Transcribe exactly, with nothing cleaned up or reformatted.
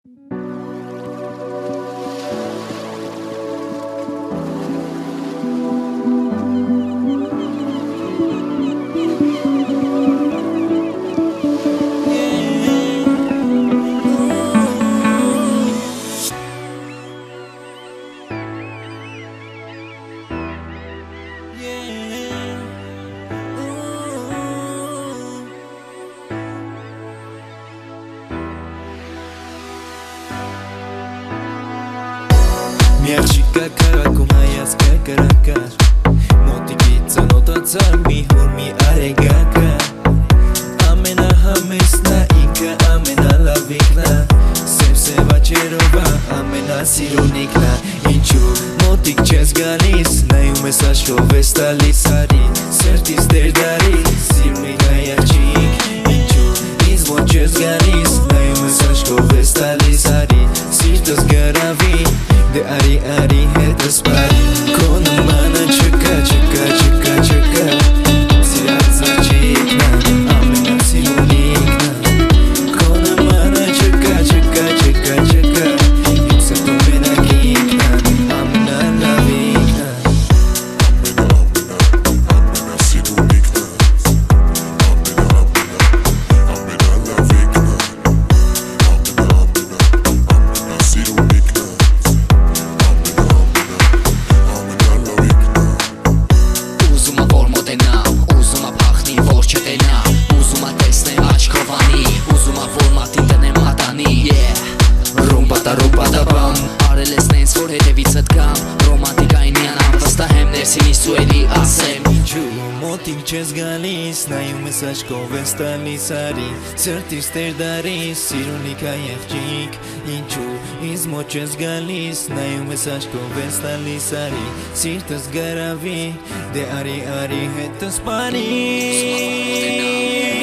Միաչիկա կարակում հայացքա կրակար Մոտիկից անոտացար մի հոր մի արեգակա Ամենահամեսնա ինքը ամենալավիկնա Սև սև աչերովա ամենասիրունիկնա Ինչու մոտիկ չես գալիս նայում ես աշխով ես տալիս արի Սերտիս դերդարի սիրունիկ հայաչիկ Ինչու ինձ մոտ չես գալիս նայում ես աշխով ես տալիս արի Սիրտս գրավի Դե արի արի հետս պար Քո նմանը չկա չկա չկա չկա Սիրած աչիկնա ամենասիրունիկնա Քո նմանը չկա չկա չկա չկա Իմ սրտում մենակիկնա ամենալավիկնա Արել ես նենց որ հետևից էդ կամ Ռոմանտիկային միանամ վստահ եմ ներսինիս ու էլի ասեմ Ինչու մոտիկ չես գալիս նայում ես աշխով ես տալիս արի Սրտիս դերդարի սիրունիկ հայաղջիկ Ինչու ինձ մոտ չես գալիս նայում ես աշխով ես տալիս արի Սիրտս գրավի դե արի արի հետս պարի